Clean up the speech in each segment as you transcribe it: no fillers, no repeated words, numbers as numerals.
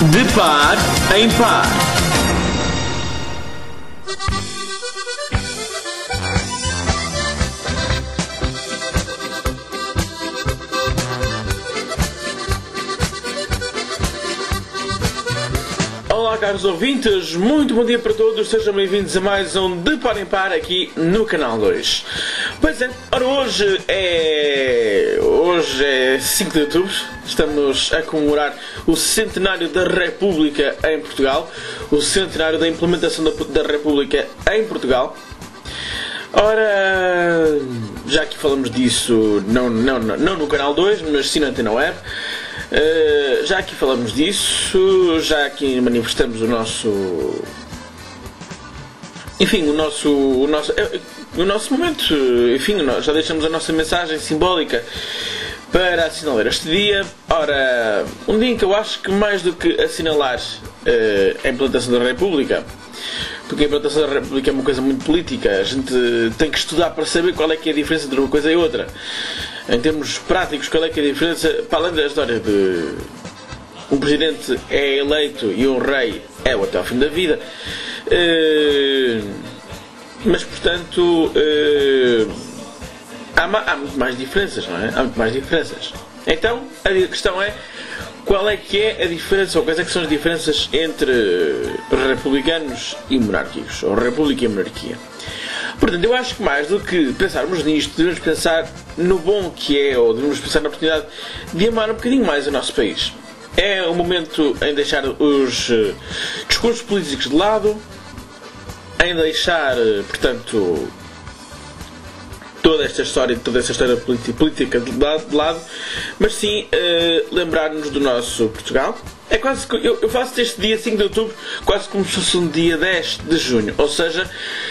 De par em par. Olá, caros ouvintes, muito bom dia para todos, sejam bem-vindos a mais um De Par em Par aqui no Canal 2. Pois é, ora hoje é 5 de outubro, estamos a comemorar o centenário da República em Portugal, o centenário da implementação da República em Portugal. Ora, já que falamos disso, não no Canal 2, mas sim na Antena Web. Já aqui falamos disso, já aqui manifestamos o nosso momento, enfim, já deixamos a nossa mensagem simbólica para assinalar este dia. Ora, um dia em que eu acho que mais do que assinalar a implantação da República, porque a implantação da República é uma coisa muito política, a gente tem que estudar para saber qual é que é a diferença entre uma coisa e outra. Em termos práticos, qual é que é a diferença, para além da história de um presidente é eleito e um rei é o até ao fim da vida, mas portanto há muito mais diferenças, não é? Há muito mais diferenças. Então a questão é qual é que é a diferença, ou quais é que são as diferenças entre republicanos e monárquicos, ou república e monarquia. Portanto, eu acho que mais do que pensarmos nisto, devemos pensar no bom que é, ou devemos pensar na oportunidade de amar um bocadinho mais o nosso país. É o momento em deixar os discursos políticos de lado, em deixar, portanto, toda esta história política de lado, mas sim lembrar-nos do nosso Portugal. É quase que eu faço este dia 5 de outubro quase como se fosse um dia 10 de junho, ou seja,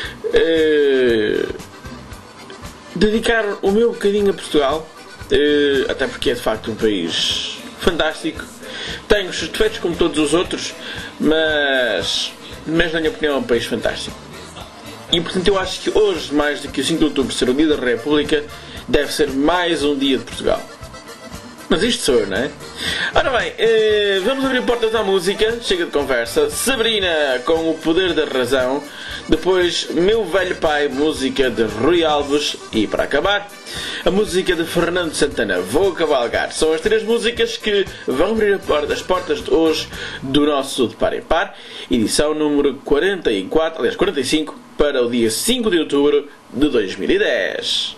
dedicar o meu bocadinho a Portugal, até porque é de facto um país fantástico, tem os seus defeitos como todos os outros, mas na minha opinião é um país fantástico. E portanto eu acho que hoje, mais do que o 5 de outubro ser o dia da República, deve ser mais um dia de Portugal. Mas isto sou eu, não é? Ora bem, vamos abrir portas à música, chega de conversa. Sabrina com O Poder da Razão. Depois, Meu Velho Pai, música de Rui Alves. E para acabar, a música de Fernando Santana, Vou Cavalgar. São as três músicas que vão abrir as portas de hoje do nosso De Par em Par, edição número 45, para o dia 5 de outubro de 2010.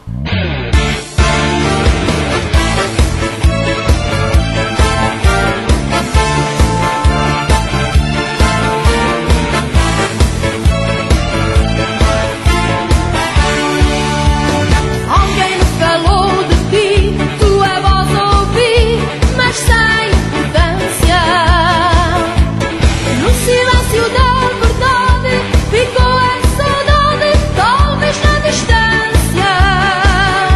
Ficou a saudade, talvez na distância.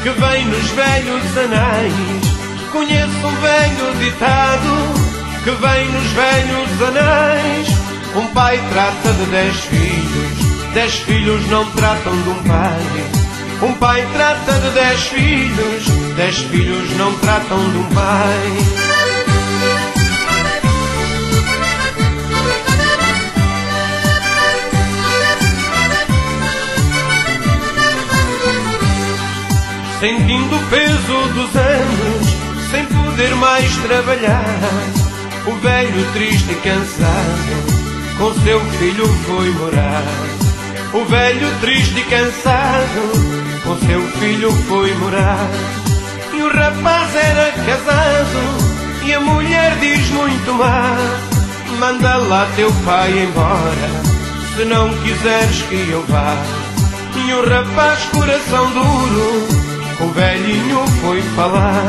que vem nos velhos anais. Conheço um velho ditado que vem nos velhos anais. Um pai trata de 10 filhos, 10 filhos não tratam de um pai. Um pai trata de 10 filhos, 10 filhos não tratam de um pai. Sentindo o peso dos anos, sem poder mais trabalhar, o velho triste e cansado com seu filho foi morar. O velho triste e cansado com seu filho foi morar. E o rapaz era casado e a mulher diz muito má: manda lá teu pai embora, se não quiseres que eu vá. E o rapaz, coração duro, com o velhinho foi falar.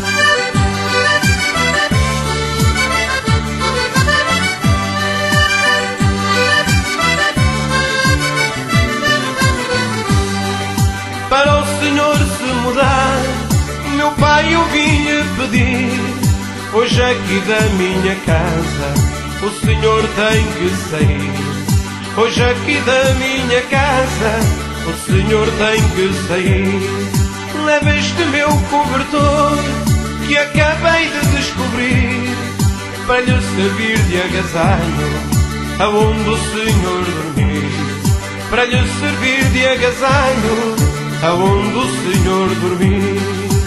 Para o senhor se mudar, meu pai eu vim-lhe pedir. Hoje aqui da minha casa o senhor tem que sair. Hoje aqui da minha casa o senhor tem que sair. Leva este meu cobertor que acabei de descobrir, para lhe servir de agasalho aonde o senhor dormir. Para lhe servir de agasalho aonde o senhor dormir.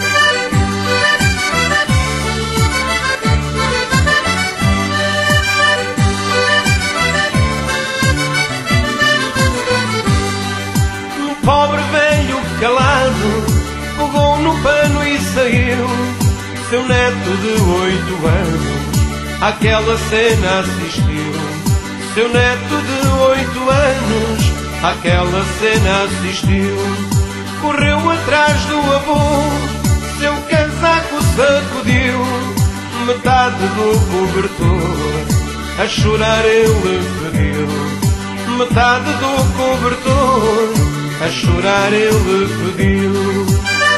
Um pobre velho calado pegou no pano e saiu. Seu neto de 8 anos àquela cena assistiu. Seu neto de 8 anos àquela cena assistiu. Correu atrás do avô, seu casaco sacudiu. Metade do cobertor a chorar ele pediu. Metade do cobertor a chorar ele pediu.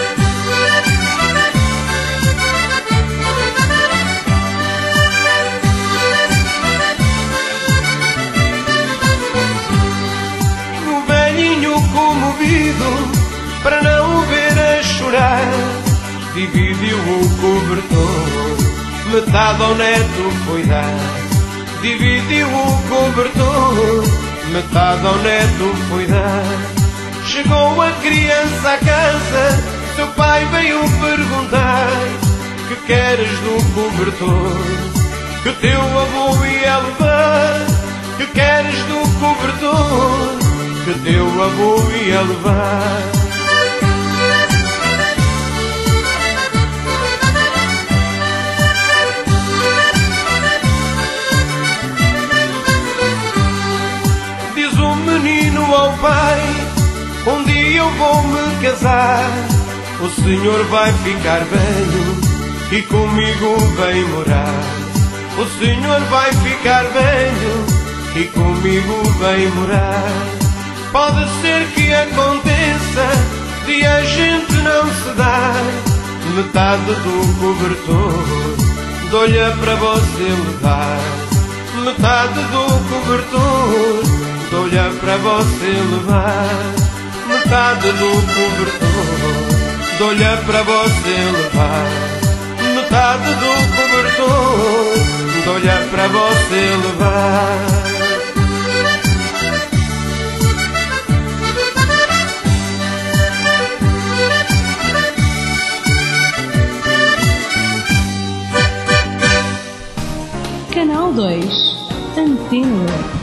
O velhinho comovido, para não o ver a chorar, dividiu o cobertor, metade ao neto foi dar. Dividiu o cobertor, metade ao neto foi dar. Chegou a criança à casa, seu pai veio perguntar: que queres do cobertor que teu avô ia levar? Que queres do cobertor que teu avô ia levar? Ao pai: um dia eu vou me casar, o senhor vai ficar velho e comigo vem morar. O senhor vai ficar velho e comigo vem morar. Pode ser que aconteça de a gente não se dar. Metade do cobertor dou-lhe para você levar. Metade do cobertor dou-lhe para você levar. Metade do cobertor dou-lhe para você levar. Metade do cobertor dou-lhe para você levar. Canal 2, Antena.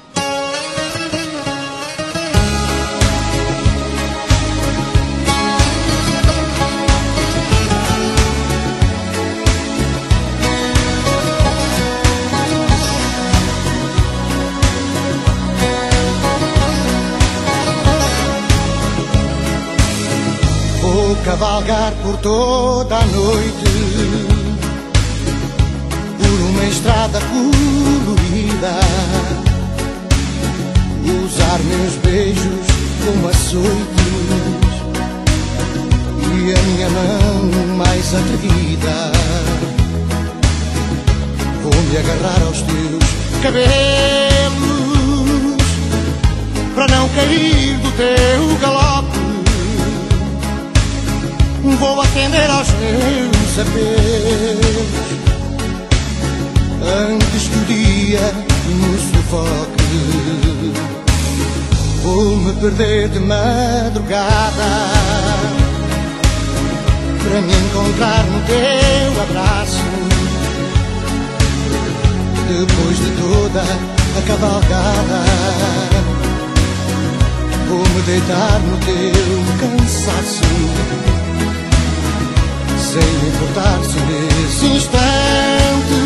Vou cavalgar por toda a noite, por uma estrada colorida, usar meus beijos como açoites e a minha mão mais atrevida. Vou-me agarrar aos teus cabelos para não cair do teu galope. Vou atender aos meus apelos antes que o dia nos sufoque. Vou-me perder de madrugada para me encontrar no teu abraço. Depois de toda a cavalgada, vou-me deitar no teu cansaço, sem me importar se nesse instante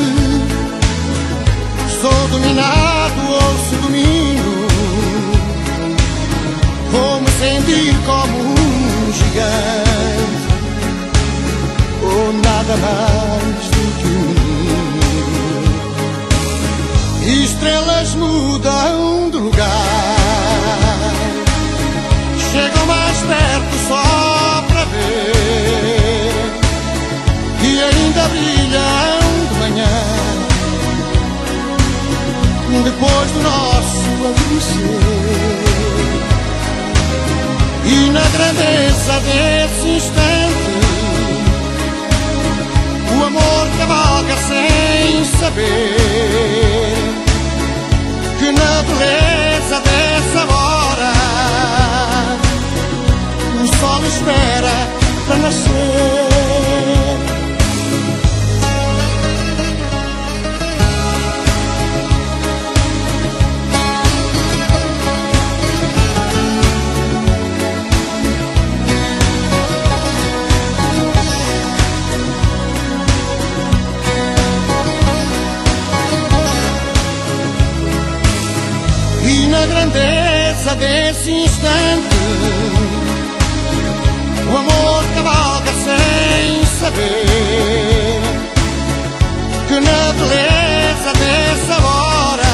sou dominado ou se domino. Vou-me sentir como um gigante, ou nada mais do que um menino. Estrelas mudam de lugar, chegam mais perto só para ver, e ainda brilham de manhã, depois do nosso adormecer. E na grandeza desse instante, o amor cavalga sem saber que na beleza dessa hora o sol espera para nascer. Na grandeza desse instante, o amor cavalga sem saber que na beleza dessa hora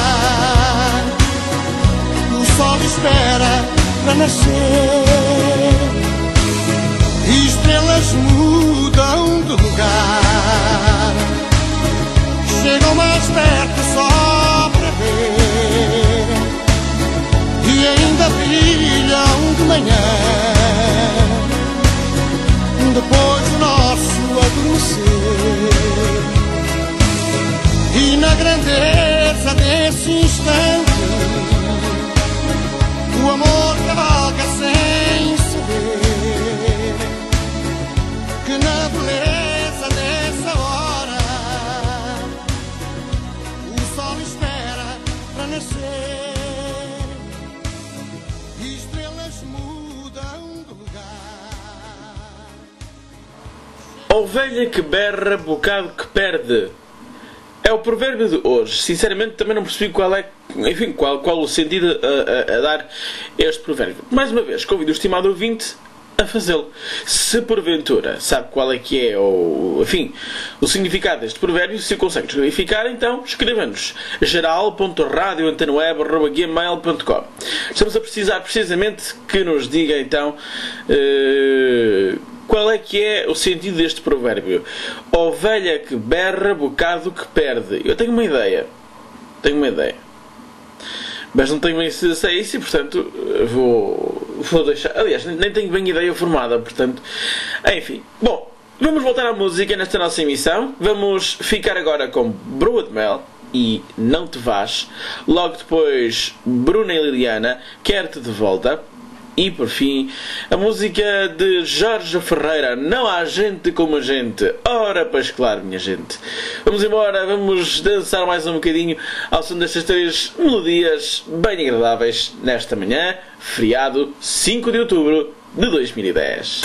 o sol espera para nascer. E estrelas mudam de lugar, chegam mais perto só para ver, e ainda brilham de manhã, depois do nosso adormecer. E na grandeza desse instante, o amor cavalga sem saber que na beleza dessa hora o sol espera para nascer. Ovelha que berra, bocado que perde. É o provérbio de hoje. Sinceramente também não percebi qual é, enfim, qual o sentido a dar a este provérbio. Mais uma vez, convido o estimado ouvinte a fazê-lo. Se porventura sabe qual é que é o significado deste provérbio, se o consegue verificar, então escreva-nos geral.radioantenoeb@gmail.com. Estamos a precisar precisamente que nos diga então qual é que é o sentido deste provérbio. Ovelha que berra, bocado que perde. Eu tenho uma ideia. Mas não tenho bem certeza se é isso e, portanto, vou deixar... Aliás, nem tenho bem ideia formada, portanto... Enfim. Bom, vamos voltar à música nesta nossa emissão. Vamos ficar agora com Broa de Mel e Não Te Vás. Logo depois, Bruna e Liliana, Quer-te de Volta. E, por fim, a música de Jorge Ferreira, Não Há Gente Como a Gente. Ora, pois claro, minha gente. Vamos embora, vamos dançar mais um bocadinho ao som destas três melodias bem agradáveis nesta manhã, feriado 5 de outubro de 2010.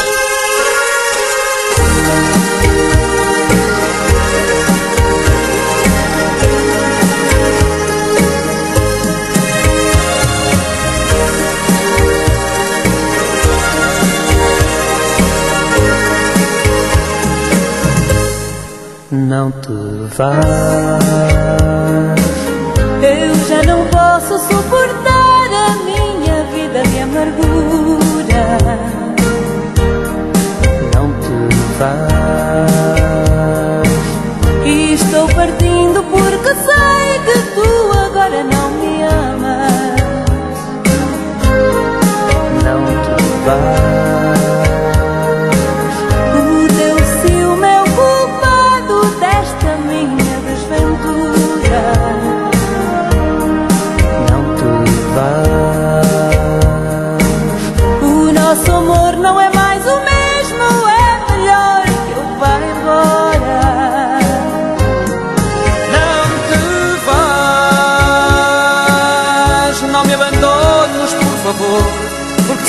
Não te vás, eu já não posso suportar a minha vida de amargura. Não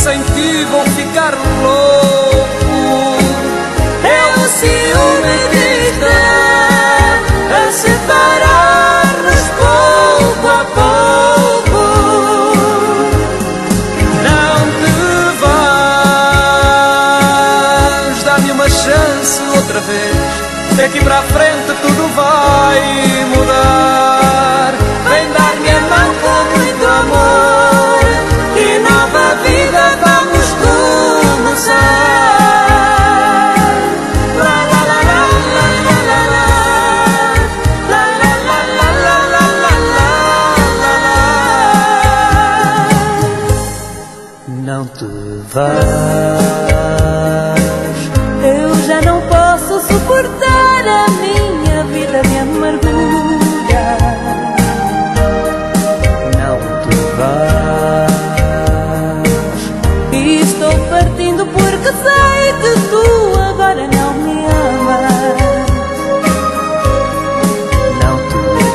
sem ti vou ficar louco. É o ciúme que está a separar-nos pouco a pouco. Não te vais, dá-me uma chance outra vez. Daqui para a frente tudo vai mudar. Vem dar-me a mão com muito amor e nova vida vamos começar. Não te vais. Eu já não posso suportar a minha vida de amargura. Não te vais. E estou partindo porque sei que tu agora não me amas. Não te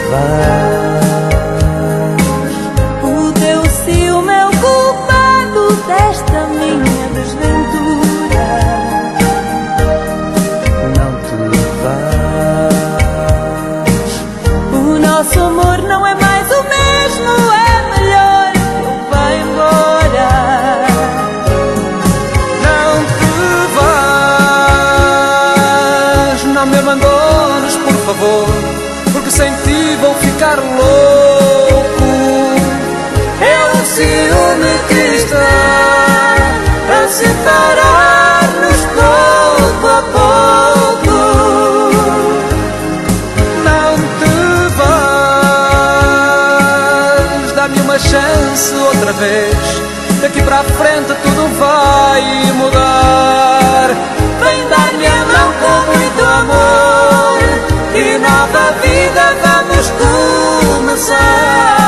vais. O teu ciúme é o culpado desta minha desventura. Não te vais. O nosso amor não é mais o mesmo, é melhor que eu vá embora. Não te vais, não me abandones por favor, porque sem ti vou ficar louco. É o ciúme que está a separar-nos pouco a pouco. Não te vais, dá-me uma chance outra vez. Daqui para a frente tudo vai mudar. Vem dar-me a mão com muito amor e nova vida vamos começar.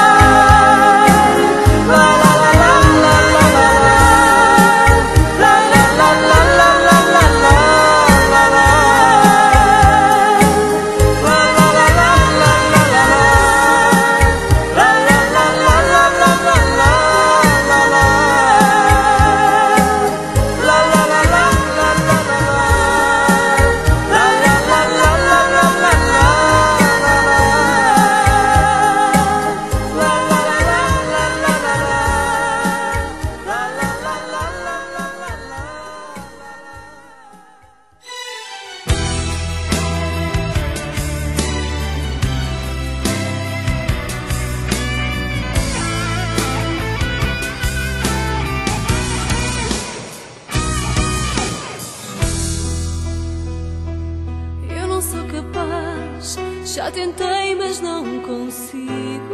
Eu não sou capaz, já tentei, mas não consigo.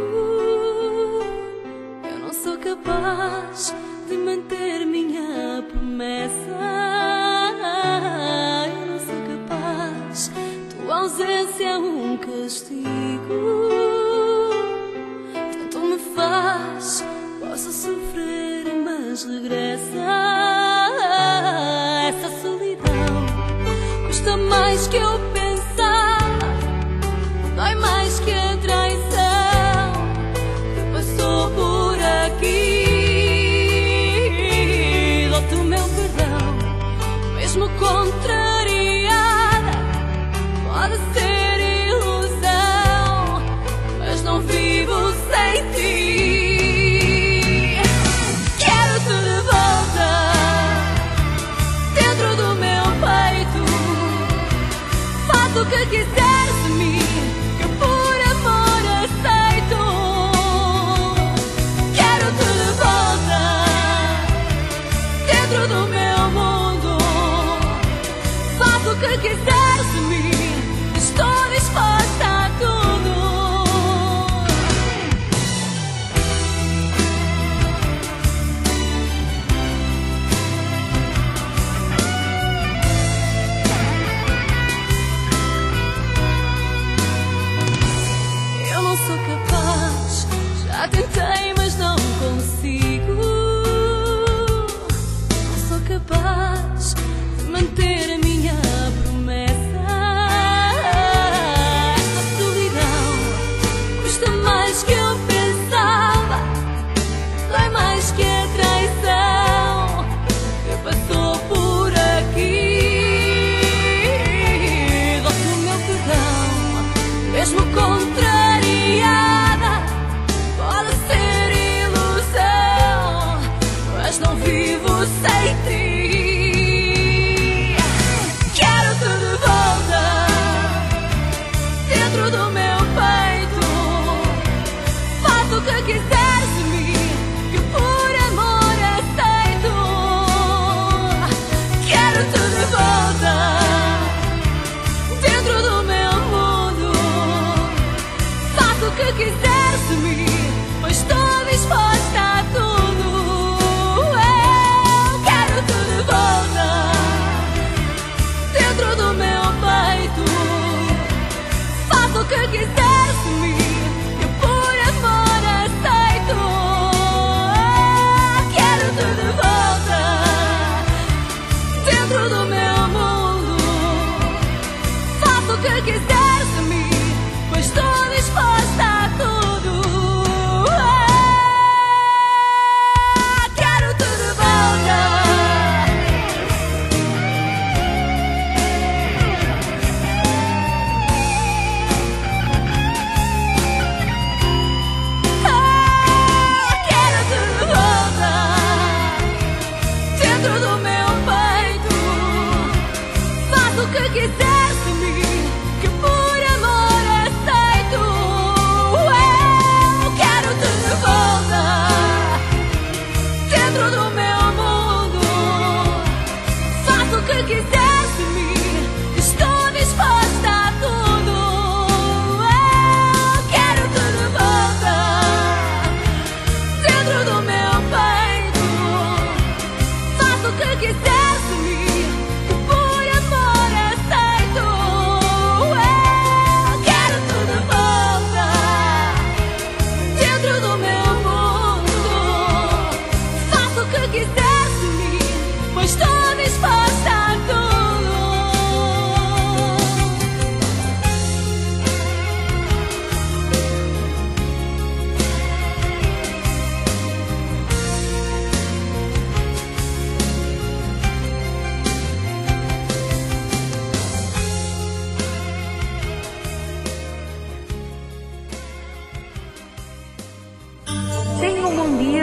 Eu não sou capaz de manter minha promessa. Eu não sou capaz, tua ausência é um castigo. Tanto me faz, posso sofrer, mas regressa. Essa solidão custa mais que eu pensar, dói mais que a traição que passou por aqui. Dou-te o meu perdão, mesmo contrariada, pode ser ilusão, mas não vivo sem ti. Quero-te de volta dentro do meu peito. Faz o que quiseres de mim, que por amor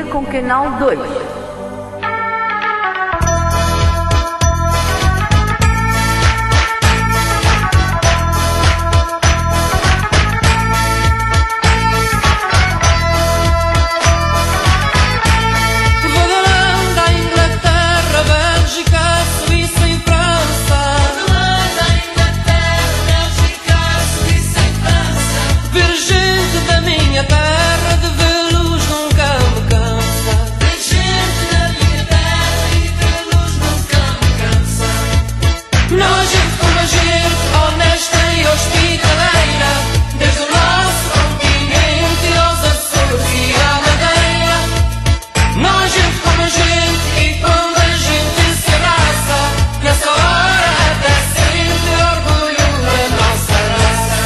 parceria com Canal 2. Terra de ver luz nunca me cansa. Ver gente da minha terra e ver luz nunca me cansa. Nós gente como a gente, honesta e hospitaleira, desde o nosso continente aos Açores e à Madeira. Nós gente como a gente e quando a gente se abraça, nessa hora até sente orgulho da nossa raça.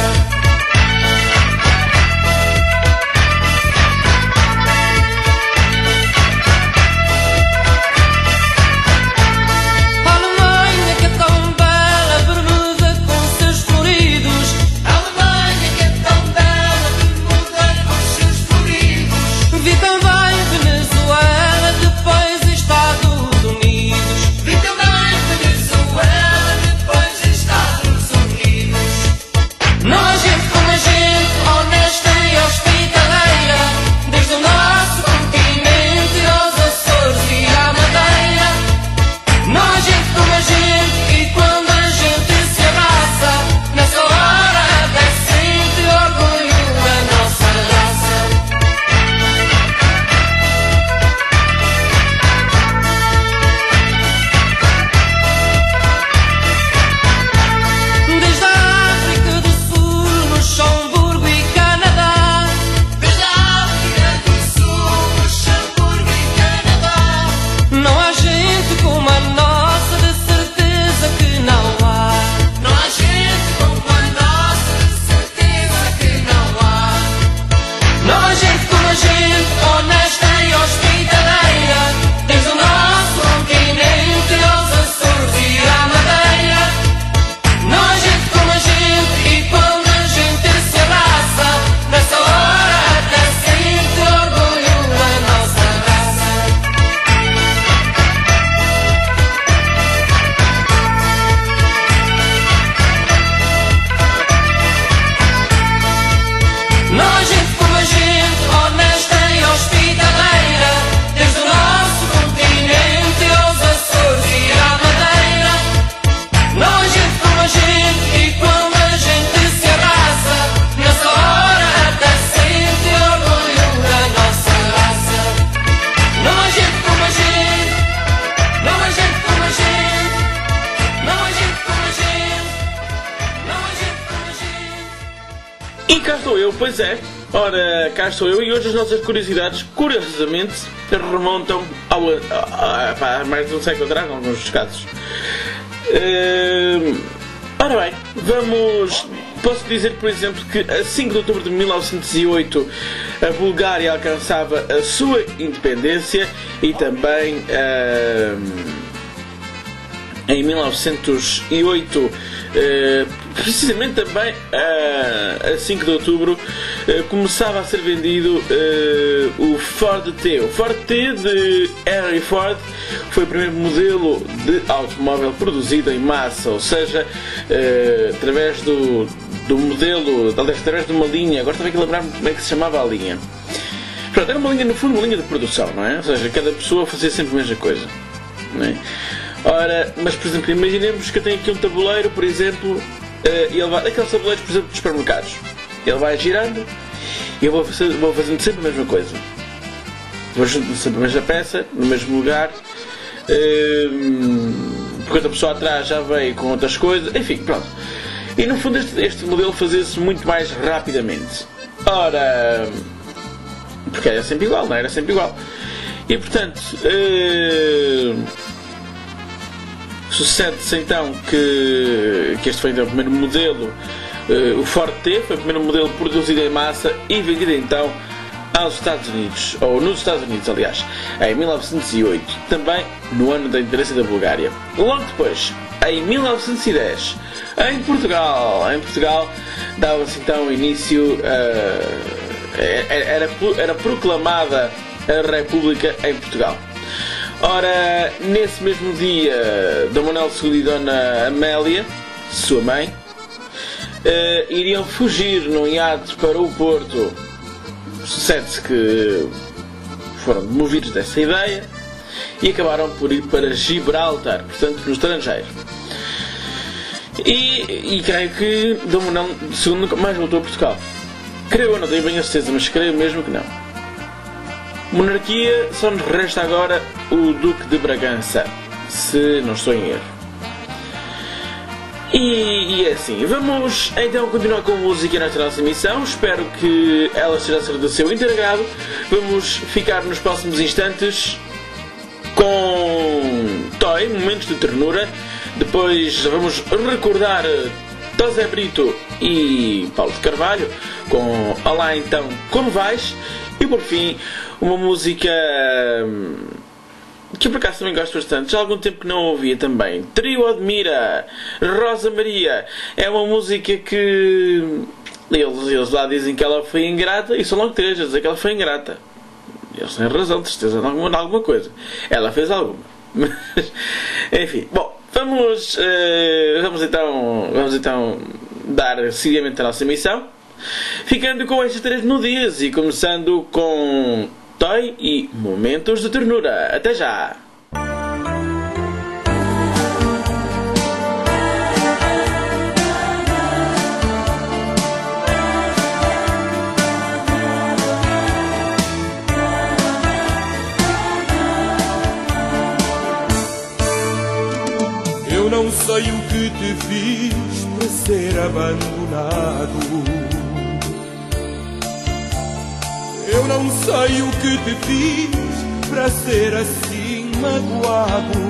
E cá estou eu, pois é. Ora, cá estou eu e hoje as nossas curiosidades, curiosamente, remontam a mais de um século atrás, em alguns dos casos. Ora bem, posso dizer, por exemplo, que a 5 de outubro de 1908 a Bulgária alcançava a sua independência e também em 1908, precisamente também a 5 de outubro, começava a ser vendido o Ford T. O Ford T de Henry Ford foi o primeiro modelo de automóvel produzido em massa, ou seja, através do modelo, através de uma linha. Agora estava aqui a lembrar-me como é que se chamava a linha. Pronto, era uma linha, no fundo, uma linha de produção, não é? Ou seja, cada pessoa fazia sempre a mesma coisa, não é? Ora, mas por exemplo, imaginemos que eu tenho aqui um tabuleiro, por exemplo, e ele vai, aqueles tabuleiros, por exemplo, dos supermercados. Ele vai girando e eu vou fazendo sempre a mesma coisa. Vou juntando sempre a mesma peça, no mesmo lugar, porque outra pessoa atrás já veio com outras coisas, enfim, pronto. E no fundo este modelo fazia-se muito mais rapidamente. Ora, porque era sempre igual, não era sempre igual. E portanto, sucede-se então que este foi então o primeiro modelo, o Ford T, foi o primeiro modelo produzido em massa e vendido então aos Estados Unidos, ou nos Estados Unidos, aliás, em 1908, também no ano da independência da Bulgária. Logo depois, em 1910, em Portugal dava-se então início, era proclamada a República em Portugal. Ora, nesse mesmo dia, Dom Manuel II e Dona Amélia, sua mãe, iriam fugir num iate para o Porto. Sucede-se que foram demovidos dessa ideia e acabaram por ir para Gibraltar, portanto no estrangeiro. E creio que Dom Manuel II nunca mais voltou a Portugal. Creio, eu não tenho bem a certeza, mas creio mesmo que não. Monarquia, só nos resta agora o Duque de Bragança, se não estou em erro. E é assim, vamos então continuar com a música nesta nossa emissão. Espero que ela esteja a ser do seu integrado. Vamos ficar nos próximos instantes com Toy, Momentos de Ternura. Depois vamos recordar José Brito e Paulo de Carvalho com Olá então, como vais? E por fim, uma música que eu por acaso também gosto bastante, já há algum tempo que não ouvia também. Trio Admira, Rosa Maria. É uma música que eles lá dizem que ela foi ingrata e são logo três a dizer que ela foi ingrata. Eles têm razão, de certeza, de alguma coisa. Ela fez alguma. Mas, enfim, bom, vamos então dar seguimento à nossa emissão, ficando com estas três melodias e começando com Toy e Momentos de Ternura. Até já! Eu não sei o que te fiz para ser abandonado. Eu não sei o que te fiz para ser assim magoado.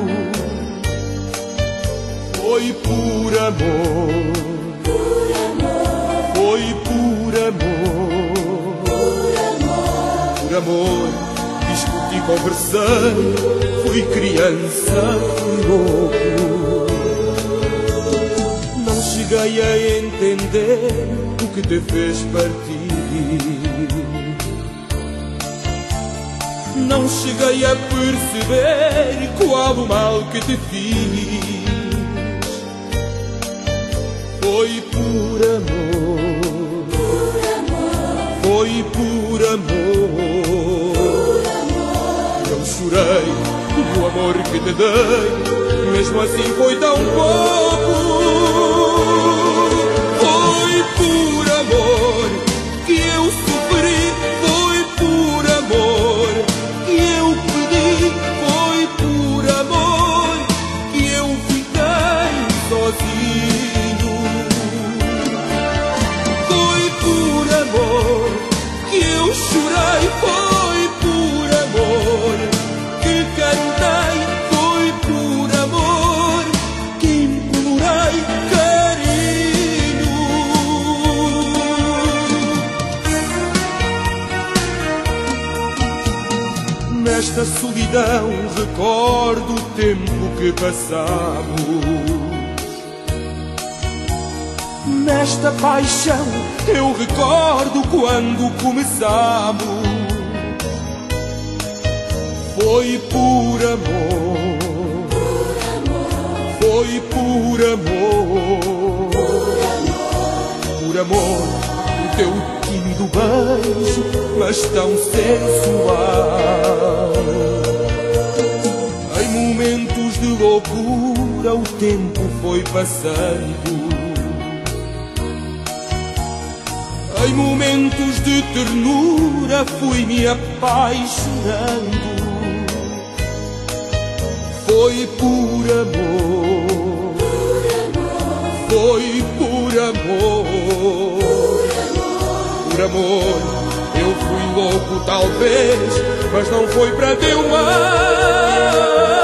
Foi por amor, foi por amor, por amor. Discuti, conversei, fui criança, fui louco. Não cheguei a entender o que te fez partir. Não cheguei a perceber qual o mal que te fiz. Foi por amor, foi por amor. Eu chorei do amor que te dei, mesmo assim foi tão pouco. Foi por amor que eu sofri, foi por amor que eu pedi, foi por amor que eu fiquei sozinho. Foi por amor que eu chorei, foi por amor que cantei, foi por amor que implorei carinho. Nesta solidão recordo o tempo que passamos. Nesta paixão eu recordo quando começamos. Foi por amor, foi por amor, por amor, o teu tímido beijo, mas tão sensual. Em momentos de loucura o tempo foi passando. Em momentos de ternura fui me apaixonando. Foi por amor, foi por amor, por amor. Eu fui louco talvez, mas não foi para teu mal.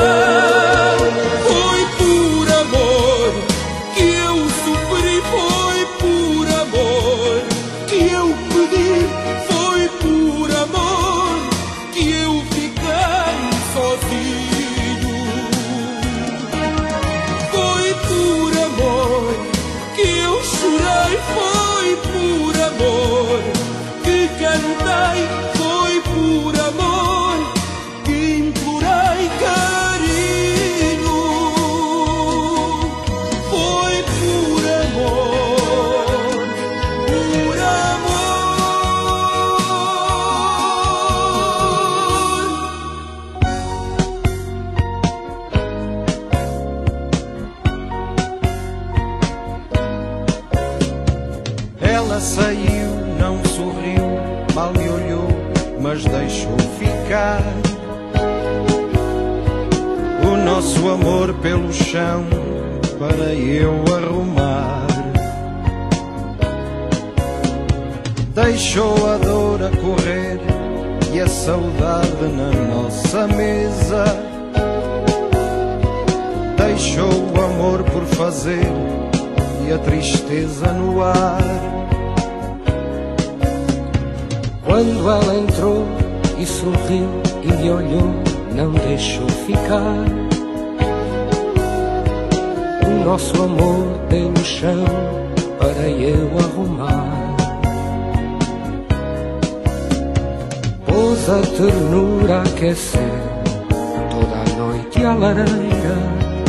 Foi por amor que eu sofri, foi por amor que eu pedi, foi por amor que eu fiquei sozinho. Foi por amor que eu chorei, foi por amor que cantei, foi por amor mal me olhou, mas deixou ficar o nosso amor pelo chão para eu arrumar. Deixou a dor a correr e a saudade na nossa mesa. Deixou o amor por fazer e a tristeza no ar. Quando ela entrou e sorriu e me olhou, não deixou ficar o nosso amor pelo chão para eu arrumar. Pôs a ternura a aquecer toda a noite à lareira.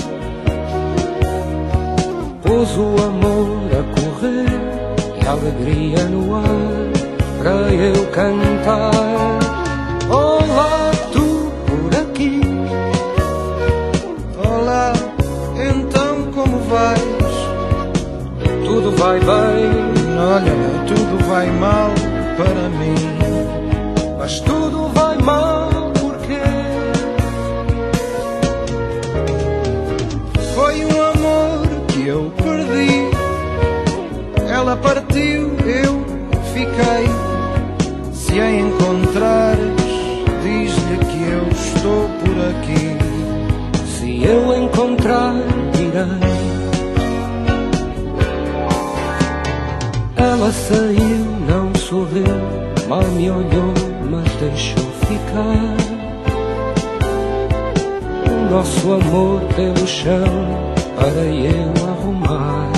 Pôs o amor a correr e a alegria no ar para eu cantar. Olá, tu por aqui. Olá, então como vais? Tudo vai bem. Olha, tudo vai mal para mim. Mas tudo vai mal porque foi um amor que eu perdi. Ela partiu, eu fiquei. Se a encontrares, diz-lhe que eu estou por aqui. se eu encontrar, direi. Ela saiu, não sorriu, mal me olhou, mas deixou ficar o nosso amor pelo chão para eu arrumar.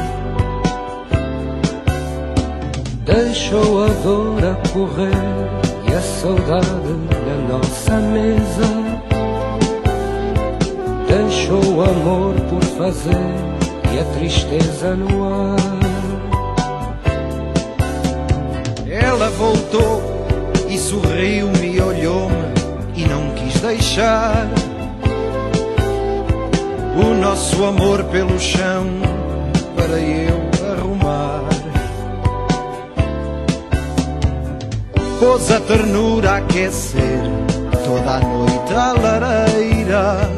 Deixou a dor a correr e a saudade na nossa mesa. Deixou o amor por fazer e a tristeza no ar. Ela voltou e sorriu-me, olhou-me e não quis deixar o nosso amor pelo chão para eu arrumar. Pôs a ternura a aquecer toda a noite à lareira.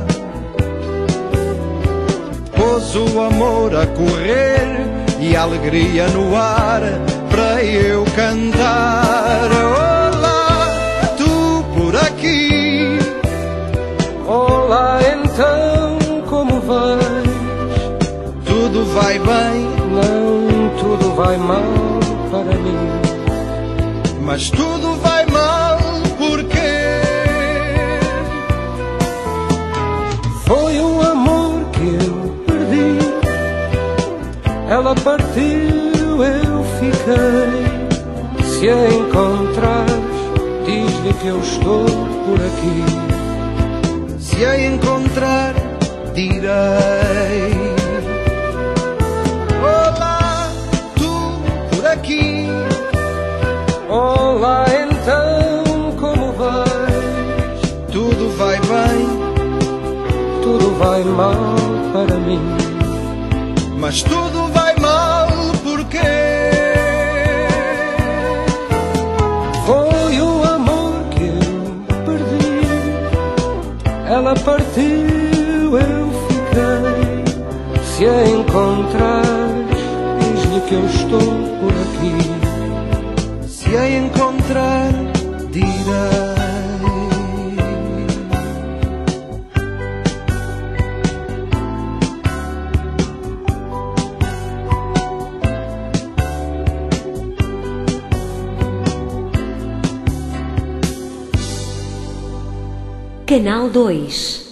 Pôs o amor a correr e a alegria no ar para eu cantar. Olá, tu por aqui. Olá, então, como vais? Tudo vai bem? Não, tudo vai mal para mim. Mas tudo vai mal porque foi um amor que eu perdi. Ela partiu, eu fiquei. Se a encontrares, diz-lhe que eu estou por aqui. se a encontrar, direi. Olá, tu por aqui. Olá, então, como vais? Tudo vai bem? Tudo vai mal para mim. Mas tudo vai mal porque foi o amor que eu perdi. Ela partiu, eu fiquei. Se a encontrares, diz-lhe que eu estou por aqui. se a encontrar, direi. Canal 2.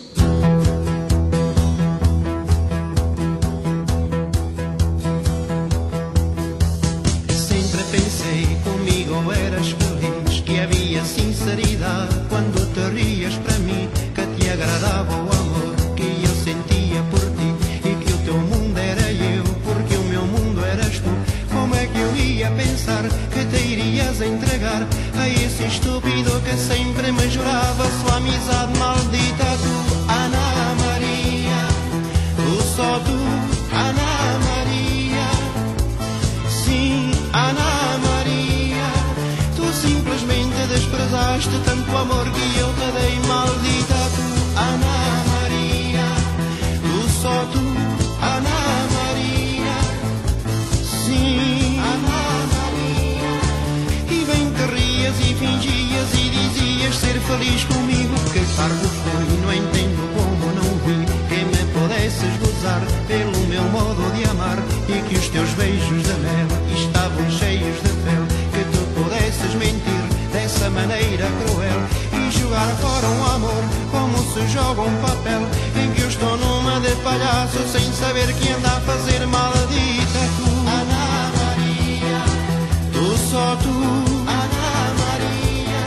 Sempre pensei comigo eras feliz, que havia sinceridade quando te rias para mim, que te agradava o amor que eu sentia por ti e que o teu mundo era eu, porque o meu mundo eras tu. Como é que eu ia pensar que te irias entregar a esse estúpido que sempre me jurava sua amizade maldita? Tu, Ana Maria, tu só tu, Ana Maria. Sim, Ana Maria, tu sim desprezaste tanto amor que eu te dei, maldita tu, Ana Maria. Tu, só tu, Ana Maria. Sim, Ana Maria. E bem que rias e fingias e dizias ser feliz comigo. Que tarde foi, não entendo como não vi que me pudesses gozar pelo meu modo de amar, e que os teus beijos de mel estavam cheios de fel, que tu pudesses mentir dessa maneira cruel e jogar fora um amor como se joga um papel, em que eu estou numa de palhaço sem saber que anda a fazer. Maldita tu, Ana Maria. Tu, só tu, Ana Maria.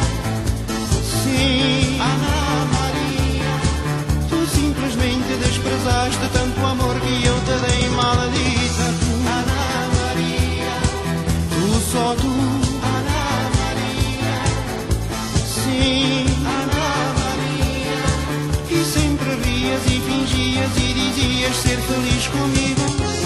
Sim, Ana Maria. Tu simplesmente desprezaste tanto amor que eu te dei, maldita tu, Ana Maria. Tu, só tu, Ana Maria. Sim, Ana Maria. E sempre rias e fingias e dizias ser feliz comigo.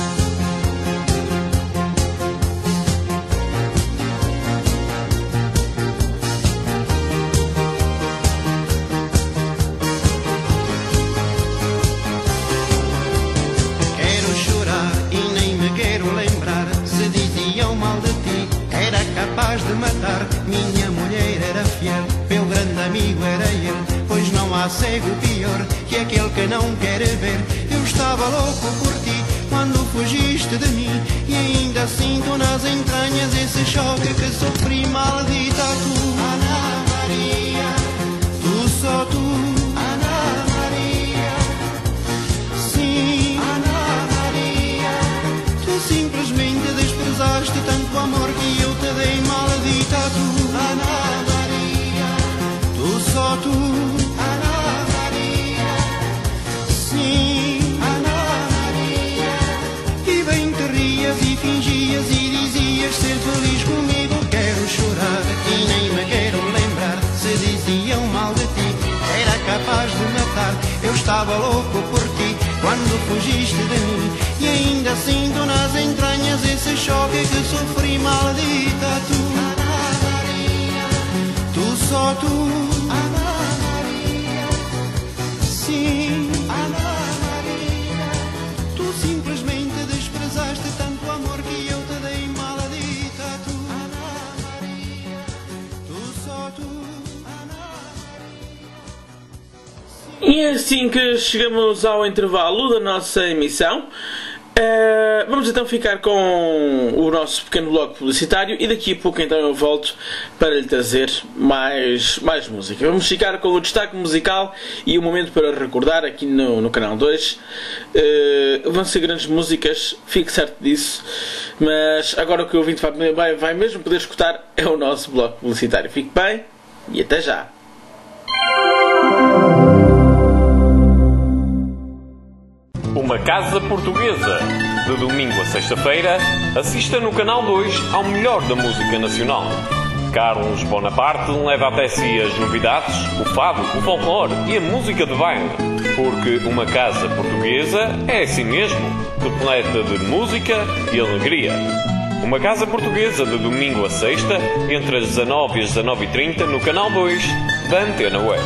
De matar, minha mulher era fiel, meu grande amigo era ele, pois não há cego pior que aquele que não quer ver. Eu estava louco por ti quando fugiste de mim, e ainda sinto nas entranhas esse choque que sofri. Maldita tu, Ana Maria. Tu, só tu, Ana Maria. Sim, Ana Maria. Tu simplesmente desprezaste tanto amor que eu te dei, maldita tu, Ana Maria. Tu, só tu, Ana Maria. Sim, Ana Maria. E bem que rias e fingias e dizias ser feliz comigo. Quero chorar e nem me quero lembrar se diziam mal de ti, era capaz de matar. Eu estava louco por ti quando fugiste de mim, e ainda sinto nas entranhas esse choque que sofri. Maldita tu, Ana Maria. Tu, só tu, Ana Maria. Sim, Ana Maria. Tu simplesmente desprezaste tanto amor que eu te dei, maldita tu, Ana Maria. Tu, só tu, Ana Maria. E é assim que chegamos ao intervalo da nossa emissão. Vamos então ficar com o nosso pequeno bloco publicitário e daqui a pouco então eu volto para lhe trazer mais música. Vamos ficar com o destaque musical e o momento para recordar aqui no Canal 2. Vão ser grandes músicas, fique certo disso, mas agora o que o ouvinte vai mesmo poder escutar é o nosso bloco publicitário. Fique bem e até já! Uma casa portuguesa. De domingo a sexta-feira, assista no Canal 2 ao melhor da música nacional. Carlos Bonaparte leva até si as novidades, o fado, o folclore e a música de baile. Porque uma casa portuguesa é assim mesmo, repleta de música e alegria. Uma casa portuguesa de domingo a sexta, entre as 19 e as 19h30 no Canal 2 da Antena Web.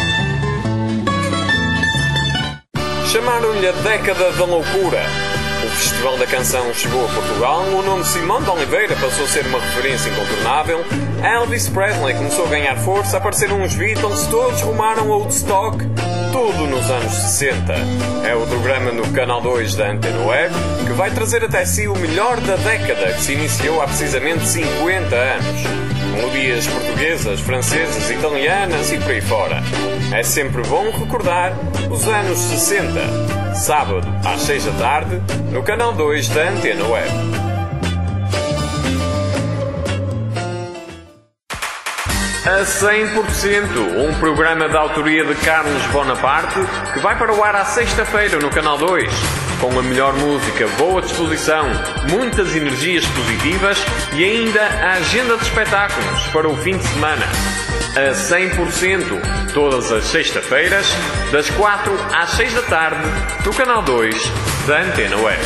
Chamaram-lhe a década da loucura. O Festival da Canção chegou a Portugal, o nome Simão de Oliveira passou a ser uma referência incontornável, Elvis Presley começou a ganhar força, apareceram os Beatles, todos rumaram a Woodstock, tudo nos anos 60. É o programa no Canal 2 da Antena Web que vai trazer até si o melhor da década que se iniciou há precisamente 50 anos. Melodias portuguesas, francesas, italianas e por aí fora. É sempre bom recordar os anos 60. Sábado, às 6 da tarde, no Canal 2 da Antena Web. A 100%, um programa de autoria de Carlos Bonaparte, que vai para o ar à sexta-feira no Canal 2. Com a melhor música, boa disposição, muitas energias positivas e ainda a agenda de espetáculos para o fim de semana. A 100%, todas as sexta-feiras, das 4 às 6 da tarde, no Canal 2 da Antena Web.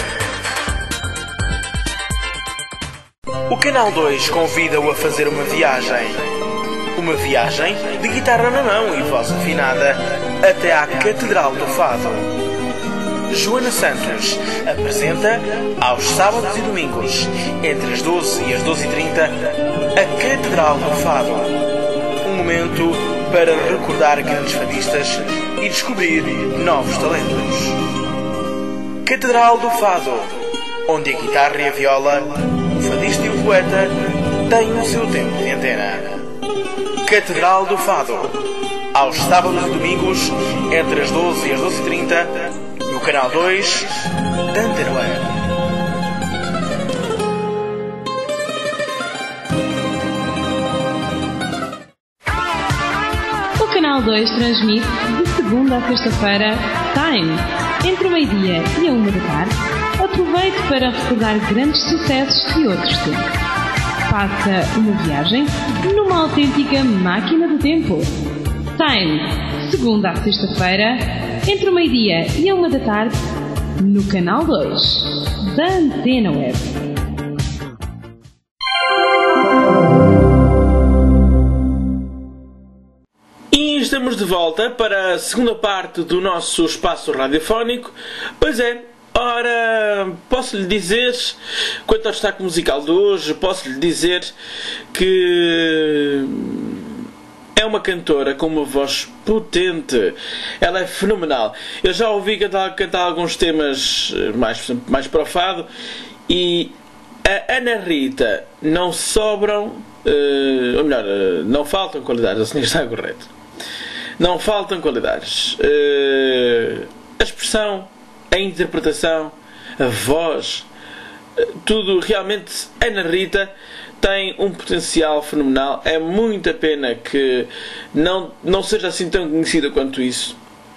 O Canal 2 convida-o a fazer uma viagem. Uma viagem de guitarra na mão e voz afinada até à Catedral do Fado. Joana Santos apresenta aos sábados e domingos, entre as 12 e as 12h30, a Catedral do Fado. Um momento para recordar grandes fadistas e descobrir novos talentos. Catedral do Fado, onde a guitarra e a viola, o fadista e o poeta têm o seu tempo de antena. Catedral do Fado, aos sábados e domingos, entre as 12 e as 12h30, no canal 2 da Antena Web. O canal 2 transmite de segunda a sexta-feira Time, entre o meio-dia e a 1 da tarde. Aproveite para recordar grandes sucessos de outros tempos. Faça uma viagem numa autêntica máquina do tempo. Time, segunda a sexta-feira, entre o meio-dia e a 1 da tarde, no canal 2 da Antena Web. E estamos de volta para a segunda parte do nosso espaço radiofónico. Pois é, ora, posso-lhe dizer, quanto ao destaque musical de hoje, posso-lhe dizer que é uma cantora com uma voz potente. Ela é fenomenal. Eu já ouvi cantar alguns temas mais para o fado, e a Ana Rita não sobram, ou melhor, não faltam qualidades, assim está correto. Não faltam qualidades. A expressão, a interpretação, a voz, tudo realmente. Ana Rita tem um potencial fenomenal. É muita pena que não seja assim tão conhecida quanto isso.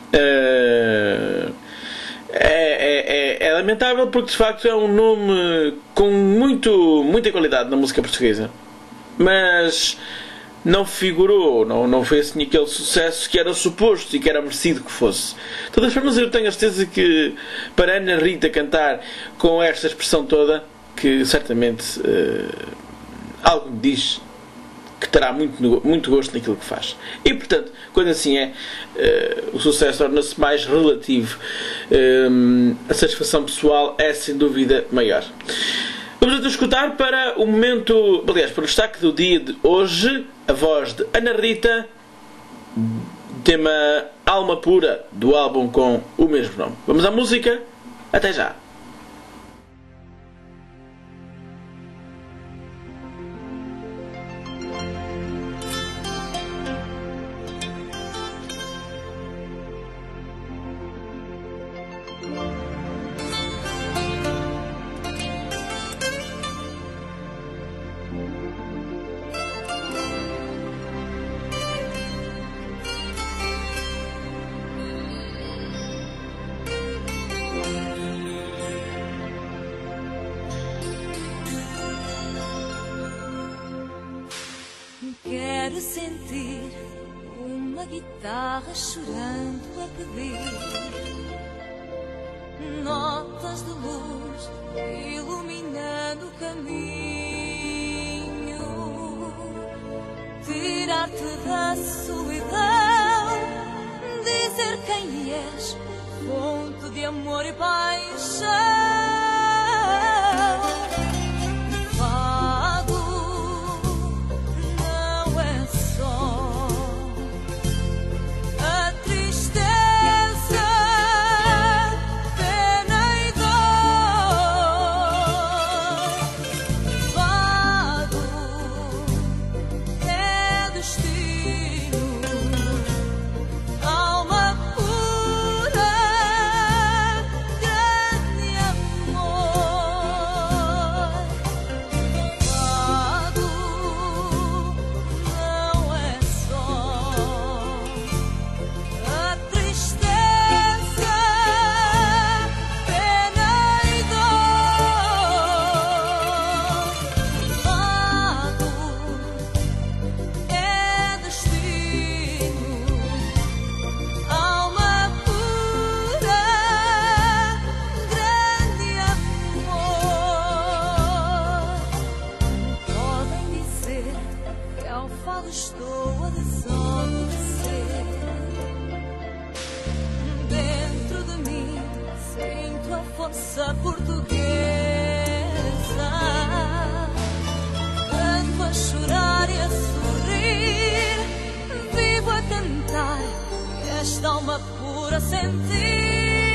É lamentável, porque de facto é um nome com muita qualidade na música portuguesa, mas não figurou, não fez assim aquele sucesso que era suposto e que era merecido que fosse. De todas as formas, eu tenho a certeza que para Ana Rita cantar com esta expressão toda, que certamente algo me diz que terá muito gosto naquilo que faz. E portanto, quando assim é, o sucesso torna-se mais relativo. A satisfação pessoal é sem dúvida maior. Vamos então escutar para o momento, aliás, para o destaque do dia de hoje, a voz de Ana Rita, tema Alma Pura, do álbum com o mesmo nome. Vamos à música, até já. Quero sentir uma guitarra chorando a pedir notas de luz iluminando o caminho, tirar-te da solidão, dizer quem és, fonte de amor e paixão. Alma pura, grande amor. lado estou a desobedecer. Dentro de mim sinto a força portuguesa. Ando a chorar e a sorrir, vivo a cantar esta alma pura sentir.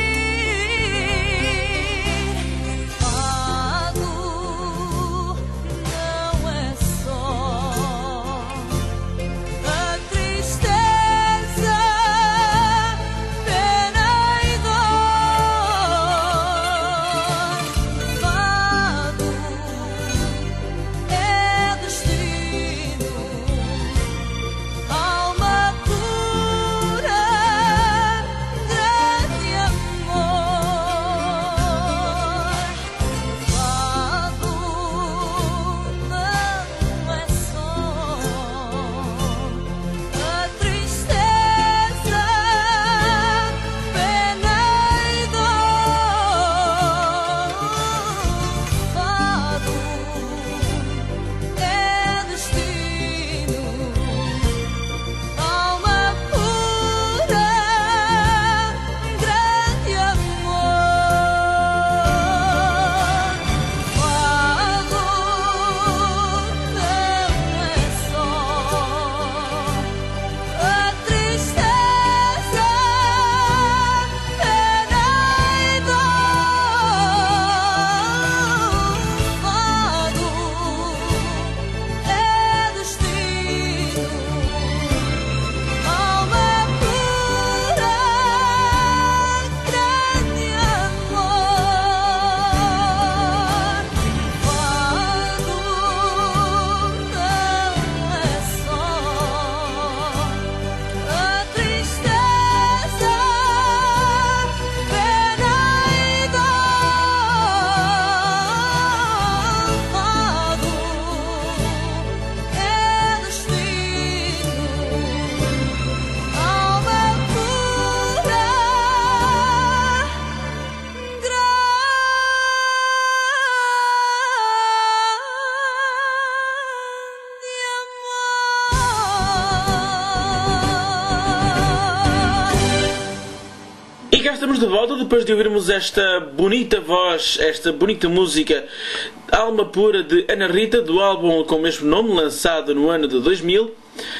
Estamos de volta depois de ouvirmos esta bonita voz, esta bonita música Alma Pura de Ana Rita, do álbum com o mesmo nome, lançado no ano de 2000.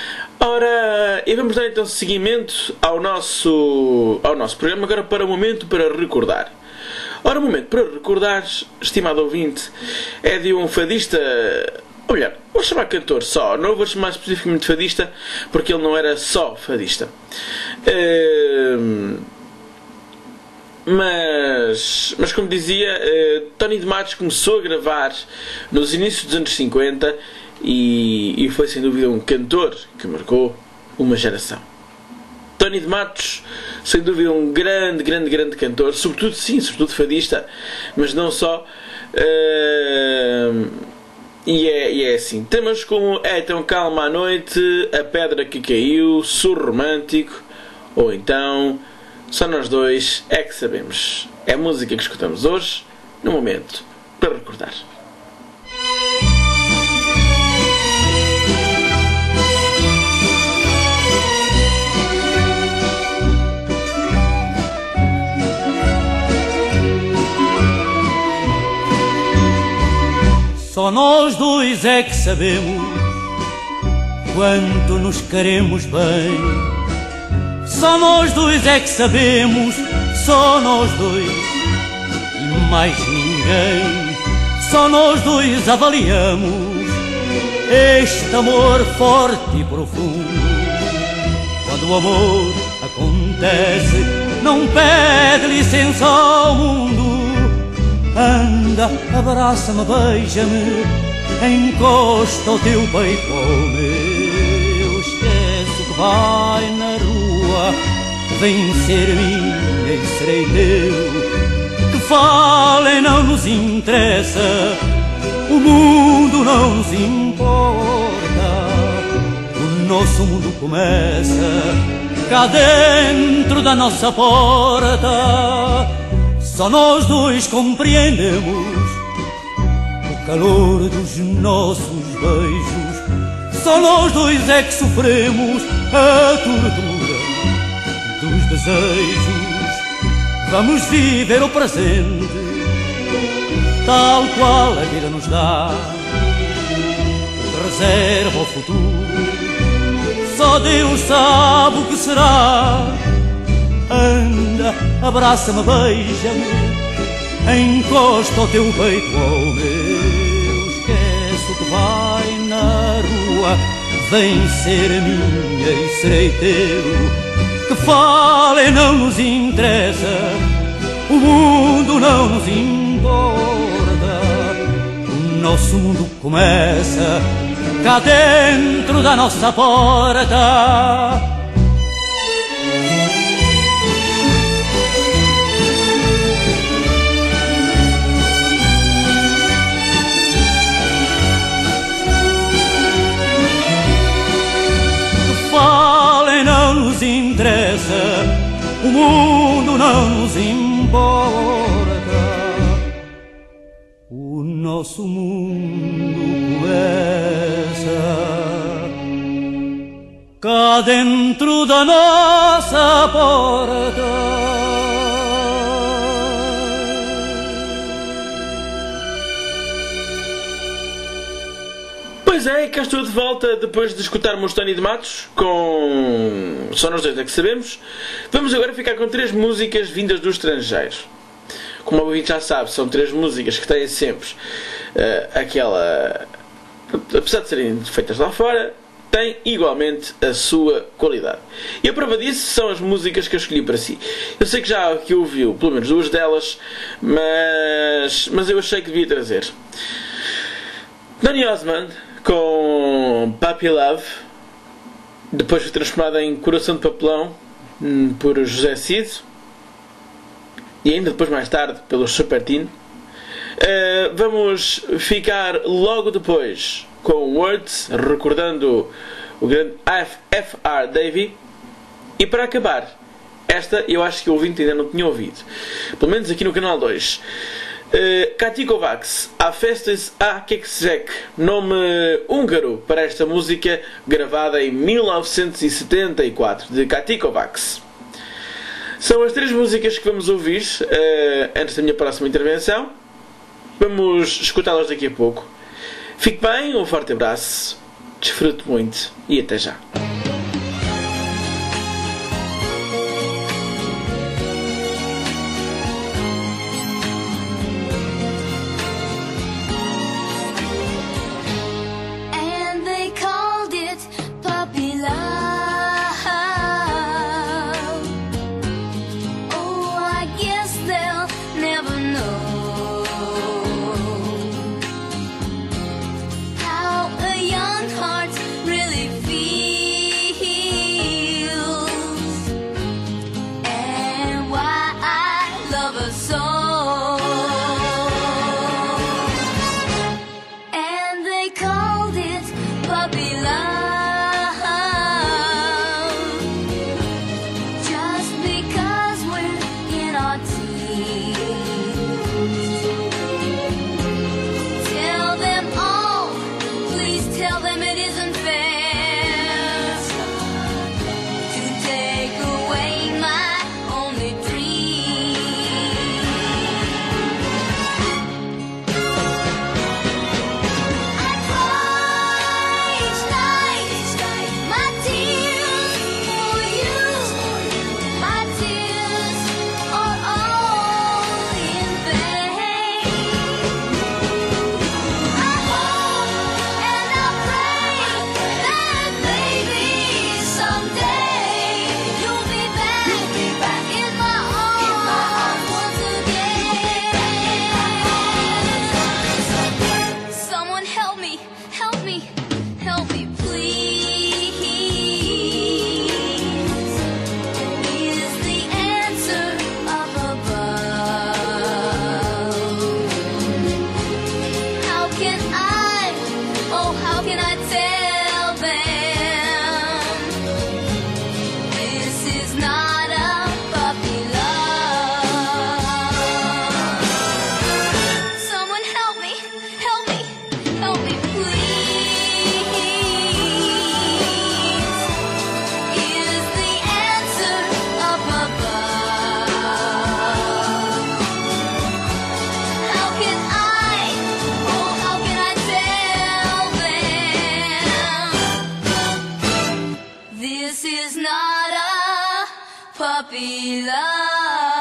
Ora, e vamos dar então seguimento ao nosso programa agora para o momento para recordar. Ora, o momento para recordar, estimado ouvinte, é de um fadista. Olha, vou chamar cantor só, não vou chamar especificamente fadista, porque ele não era só fadista. Mas como dizia, Tony de Matos começou a gravar nos inícios dos anos 50 e foi sem dúvida um cantor que marcou uma geração. Tony de Matos, sem dúvida um grande cantor, sobretudo fadista, mas não só. E é assim, temas como É Tão Calma à Noite, A Pedra que Caiu, Surro Romântico, ou então Só Nós Dois É Que Sabemos. É a música que escutamos hoje, no momento para recordar. Só nós dois é que sabemos quanto nos queremos bem. Só nós dois é que sabemos, só nós dois e mais ninguém. Só nós dois avaliamos este amor forte e profundo. Quando o amor acontece, não pede licença ao mundo. Anda, abraça-me, beija-me, encosta o teu peito ao meu. Esquece o que vai na rua, vem ser minha e serei teu. Que falem não nos interessa, o mundo não nos importa. O nosso mundo começa cá dentro da nossa porta. Só nós dois compreendemos o calor dos nossos beijos. só nós dois é que sofremos a tortura dos desejos. Vamos viver o presente tal qual a vida nos dá. Reserva o futuro, só Deus sabe o que será. Anda, abraça-me, beija-me, encosta o teu peito ao meu. Esquece o que vai na rua, vem ser minha e serei teu. Que falem não nos interessa, o mundo não nos importa. O nosso mundo começa cá dentro da nossa porta. Que falem não nos interessa, o mundo não nos importa. O nosso mundo começa cá dentro da nossa porta. Pois é, cá estou de volta depois de escutarmos Tony de Matos com Só Nós Dois é que Sabemos. Vamos agora ficar com 3 músicas vindas do estrangeiro. Como o ouvinte já sabe, são 3 músicas que têm sempre aquela... Apesar de serem feitas lá fora, têm igualmente a sua qualidade. E a prova disso são as músicas que eu escolhi para si. Eu sei que já aqui ouviu pelo menos 2 delas, mas eu achei que devia trazer. Donny Osmond com Puppy Love, depois foi transformada em Coração de Papelão por José Cid e ainda depois mais tarde pelo Supertino. Vamos ficar logo depois com Words, recordando o grande F.R. Davey. E para acabar, esta eu acho que o ouvinte ainda não tinha ouvido, pelo menos aqui no canal 2. Kati Kovacs, A Festas a Keksek, nome húngaro para esta música gravada em 1974 de Kati Kovacs. São as 3 músicas que vamos ouvir antes da minha próxima intervenção. Vamos escutá-las daqui a pouco. Fique bem, um forte abraço, desfrute muito e até já. How a young heart really feels. This is not a puppy love.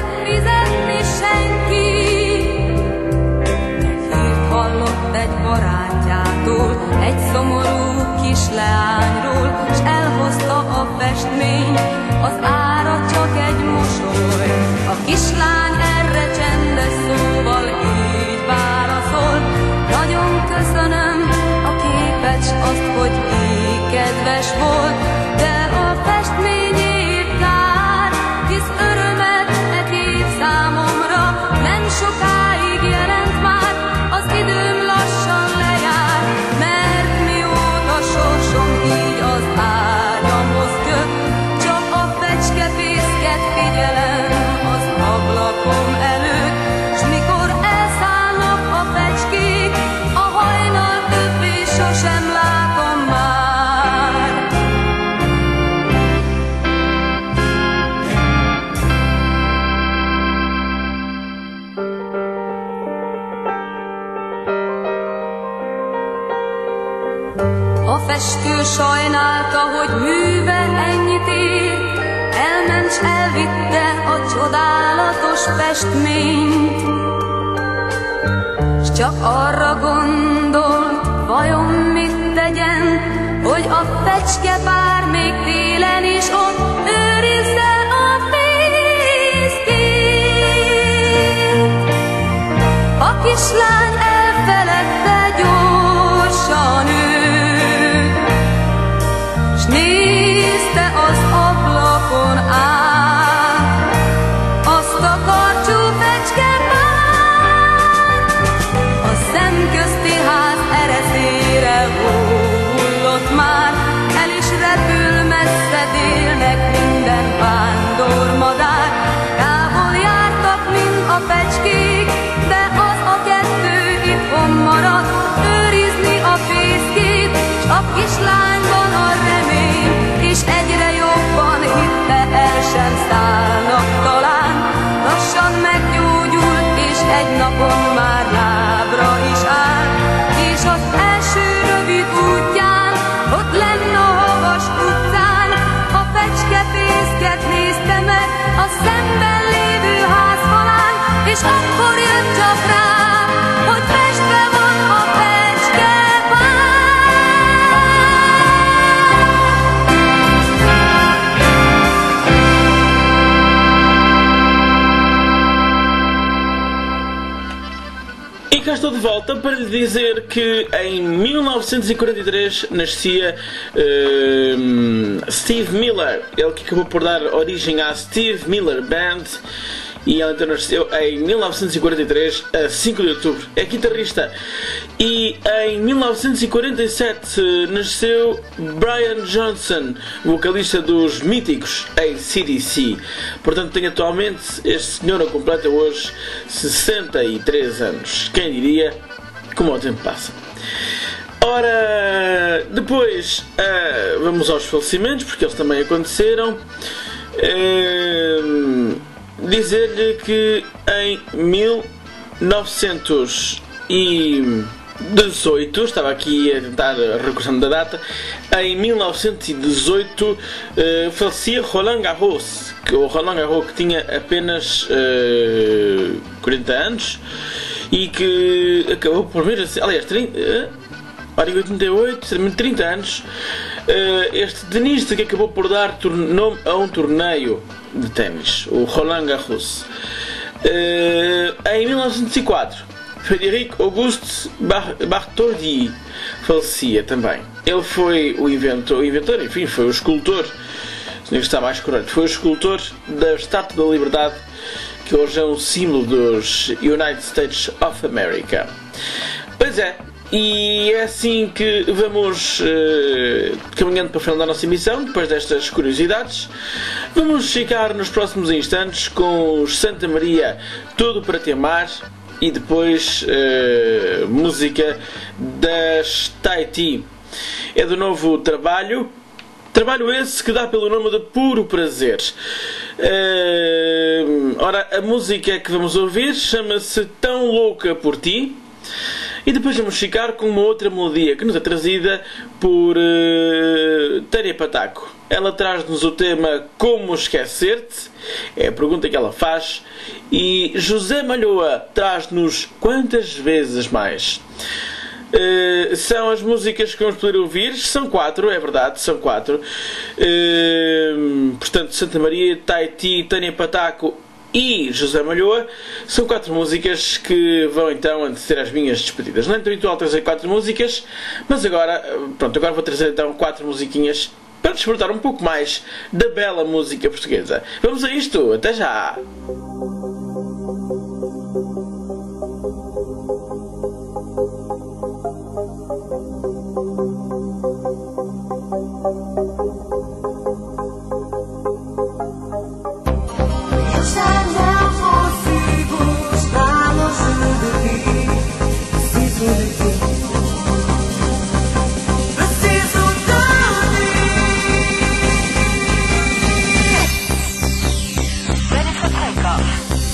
Egy barát kisleányról, s elhozta a festményt, az ára csak egy mosoly. A kislány erre csendes szóval így válaszol: nagyon köszönöm a képet, s azt, hogy így kedves volt, de a festményért kár, hisz örömet e kép számomra nem sokáig jelent már, az időm lassan lejár, mert mióta sorsom így az ágyamhoz köt, csak a fecskefészket figyelem az ablakom előtt, s mikor elszállnak a fecskék, a hajnal többé sosem látom már. A festő sajnálta, hogy műve ennyit ér, elment s elvitte a csodálatos festményt, s csak arra gondolt, vajon mit tegyen, hogy a fecskepár még télen is ott őrizze a fészkét. A kislány elfeledte gyorsan őt, s nézte az ablakon át azt a karcsú fecskepárt. A szemközti ház ereszére hullott már, el is repül messze délnek minden vándormadár. Távol jártak mind a fecskék, de az a kettő itthon maradt, őrizni a fészkét, s a kislányban a remény, és egyre jobban hitte, el sem szállnak talán. Lassan meggyógyult, és egy napon már lábra is áll, és az első rövid útján, ott lenn a havas utcán, a fecskefészket nézte meg a szemben lévő házfalán, és akkor jött csak rá, hogy festve van a fecskepár. E cá estou de volta para lhe dizer que em 1943 nascia Steve Miller, ele que acabou por dar origem à Steve Miller Band, e ele então nasceu em 1943, a 5 de outubro. É guitarrista. E em 1947 nasceu Brian Johnson, vocalista dos míticos AC/DC. Portanto, tem atualmente, este senhor completa hoje 63 anos. Quem diria como o tempo passa. Ora, depois vamos aos falecimentos, porque eles também aconteceram. Dizer-lhe que em 1918, estava aqui a tentar recursando da data, em 1918 falecia Roland Garros, o Roland Garros que tinha apenas 40 anos e que acabou por mesmo, aliás, 30 anos, este tenista que acabou por dar nome a um torneio de ténis, o Roland Garros. Em 1904, Frédéric Auguste Bartholdi falecia também. Ele foi o inventor, enfim, foi o escultor, se não está mais correto, foi o escultor da Estátua da Liberdade, que hoje é um símbolo dos United States of America. Pois é. E é assim que vamos caminhando para o final da nossa emissão. Depois destas curiosidades, vamos ficar nos próximos instantes com os Santa Maria, Tudo para Te Amar, e depois música das Tahiti. É do novo trabalho esse que dá pelo nome de Puro Prazer. Ora, a música que vamos ouvir chama-se Tão Louca por Ti. E depois vamos ficar com uma outra melodia que nos é trazida por Tânia Pataco. Ela traz-nos o tema Como Esquecer-te, é a pergunta que ela faz, e José Malhoa traz-nos Quantas Vezes Mais. São as músicas que vamos poder ouvir. São 4, é verdade, são 4. Portanto, Santa Maria, Tahiti, Tânia Pataco e José Malhoa. São 4 músicas que vão então anteceder as minhas despedidas. Não é habitual trazer 4 músicas, mas agora vou trazer então 4 musiquinhas para desfrutar um pouco mais da bela música portuguesa. Vamos a isto, até já! Ready for takeoff.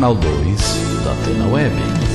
Canal 2 da Antena Web.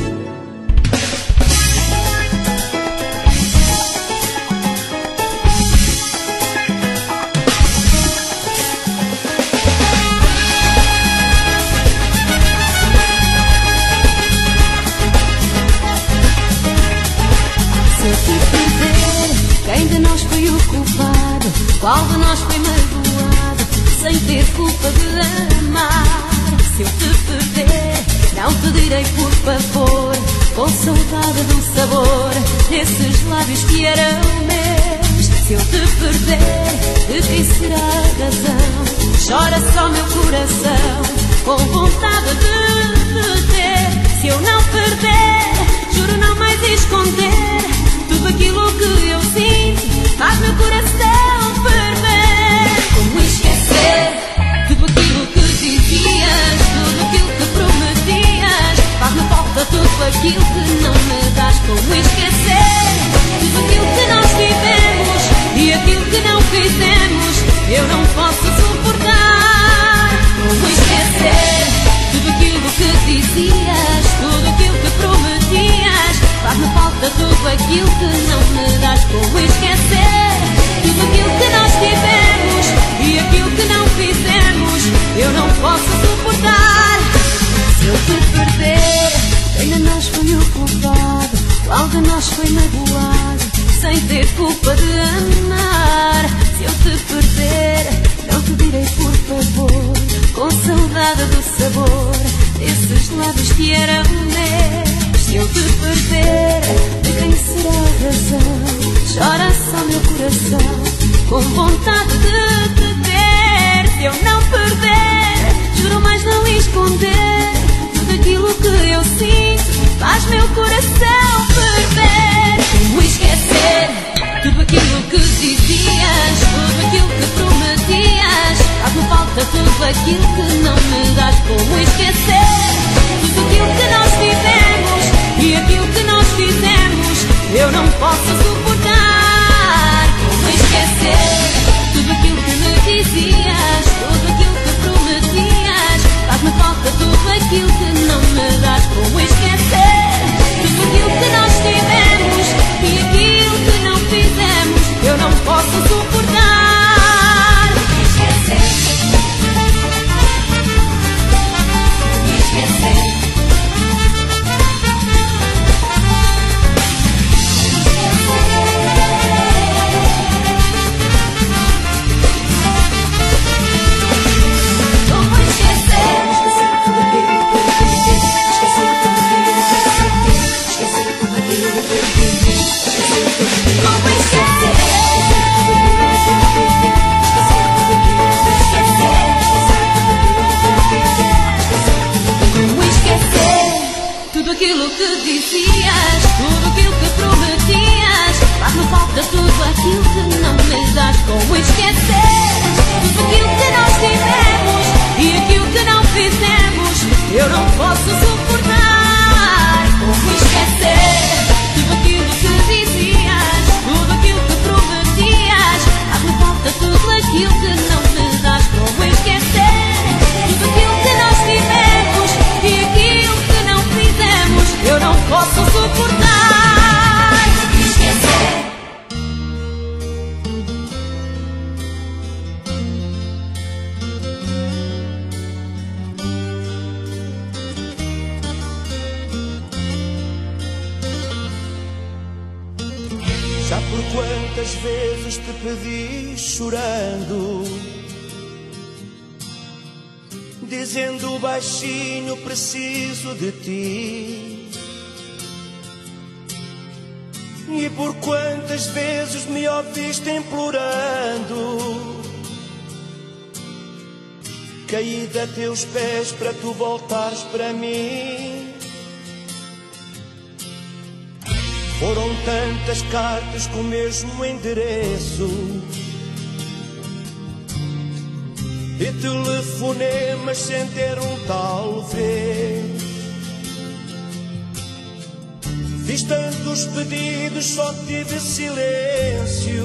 Se eu te perder, quem de nós foi o culpado? Qual de nós foi magoado sem ter culpa de amar? Se eu te perder, não te direi por favor, com saudade do sabor desses lábios que eram meus. Se eu te perder, de quem será a razão? Chora só meu coração, com vontade de te ter. Se eu não perder, juro não mais esconder tudo aquilo que eu sinto, faz meu coração ferver. Como esquecer tudo aquilo que dizias, tudo aquilo que prometias, faz-me falta tudo aquilo que não me dás. Como esquecer tudo aquilo que nós vivemos e aquilo que não fizemos, eu não posso suportar. Como esquecer tudo aquilo que dizias, tudo aquilo que prometias, faz-me falta tudo aquilo que não me dás. Como esquecer tudo aquilo que nós tivemos e aquilo que não fizemos, eu não posso suportar. Se eu te perder, quem de nós foi o culpado? Qual de nós foi magoado sem ter culpa de amar? Se eu te perder, não te direi por favor, com saudade do sabor desses lábios que eram meus. Se eu te perder, de quem será a razão? Chora só meu coração, com vontade de te ter. Se eu não perder, juro mais não esconder tudo aquilo que eu sinto, faz meu coração ferver. Como esquecer tudo aquilo que dizias, tudo aquilo que prometias, faz-me falta tudo aquilo que não me dás. Como esquecer tudo aquilo que nós vivemos e aquilo que nós fizemos, eu não posso suportar. Como esquecer tudo aquilo que me dizias, tudo aquilo que prometias, faz-me falta tudo aquilo que não me dás. Como esquecer tudo aquilo que nós tivemos e aquilo que não fizemos, eu não posso suportar. Esquecer. Tudo aquilo que dizias, tudo aquilo que prometias, faz-me falta tudo aquilo que não me dás. Como esquecer tudo aquilo que nós tivemos e aquilo que não fizemos, eu não posso suportar. Como esquecer tudo aquilo que dizias, tudo aquilo que prometias, faz-me falta tudo aquilo que não me dás. Como esquecer tudo aquilo que nós tivemos e aquilo que não fizemos, eu não posso suportar. Esquecer. Já por quantas vezes te pedi chorando, dizendo baixinho preciso de ti. E por quantas vezes me ouviste implorando, caí a teus pés para tu voltares para mim. Foram tantas cartas com o mesmo endereço e telefonemas sem ter um talvez. Fiz tantos pedidos, só tive silêncio.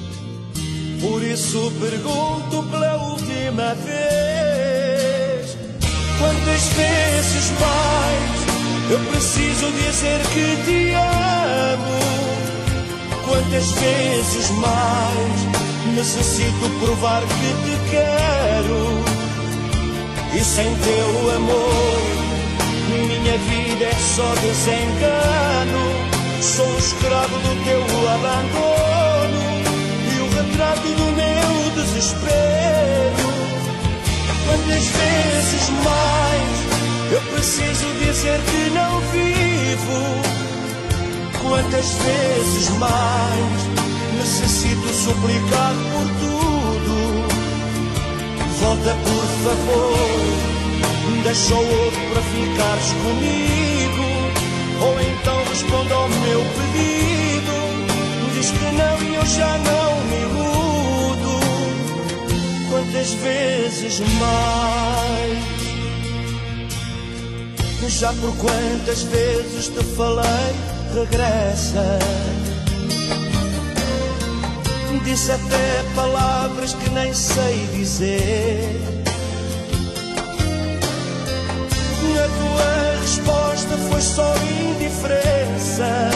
Por isso pergunto pela última vez: Quantas vezes mais eu preciso dizer que te amo? Quantas vezes mais necessito provar que te quero? E sem teu amor minha vida é só desengano. Sou um escravo do teu abandono e o retrato do meu desespero. Quantas vezes mais eu preciso dizer que não vivo? Quantas vezes mais necessito suplicar por tudo? Volta por favor, deixa o outro para ficares comigo. Ou então responda ao meu pedido, diz que não e eu já não me iludo. Quantas vezes mais? Já por quantas vezes te falei, regressa. Disse até palavras que nem sei dizer. A tua resposta foi só indiferença.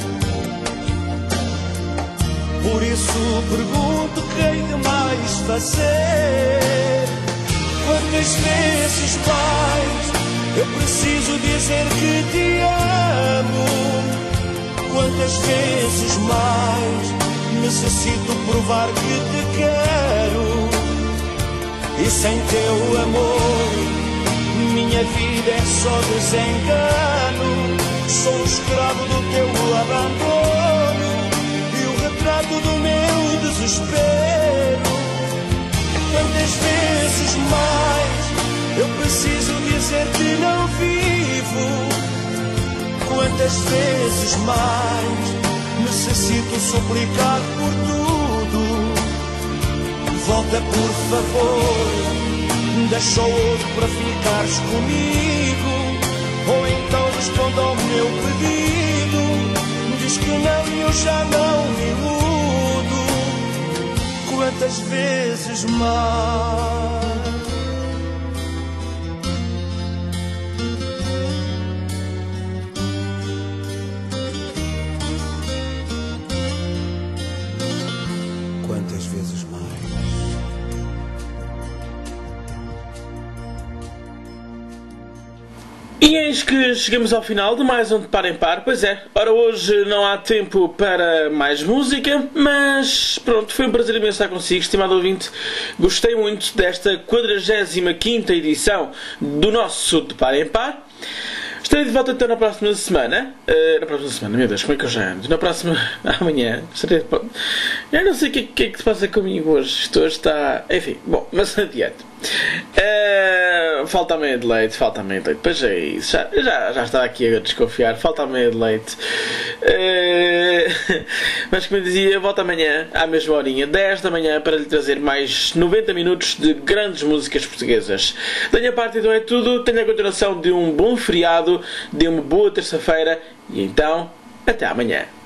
Por isso pergunto quem mais fazer. Quantas vezes mais eu preciso dizer que te amo? Quantas vezes mais necessito provar que te quero? E sem teu amor minha vida é só desengano. Sou um escravo do teu abandono e o retrato do meu desespero. Quantas vezes mais eu preciso dizer que não vivo? Quantas vezes mais necessito suplicar por tudo? Volta por favor, deixa o outro para ficares comigo. Ou então responda ao meu pedido, diz que não e eu já não me iludo. Quantas vezes mais? Quantas vezes mais? E eis que chegamos ao final de mais um De Par em Par. Pois é, ora hoje não há tempo para mais música, mas pronto, foi um prazer imenso estar consigo, estimado ouvinte. Gostei muito desta 45ª edição do nosso De Par em Par. Estarei de volta então na próxima semana. Meu Deus, como é que eu já ando? Na próxima... amanhã. Eu não sei o que é que se passa comigo hoje. Isto hoje está... Enfim, bom, mas adiante. Falta meia de leite. Pois é isso. Já estava aqui a desconfiar. Falta meia de leite. Mas como eu dizia, volto amanhã à mesma horinha, 10 da manhã, para lhe trazer mais 90 minutos de grandes músicas portuguesas. Da minha parte então é tudo. Tenha a continuação de um bom feriado, de uma boa terça-feira e então até amanhã.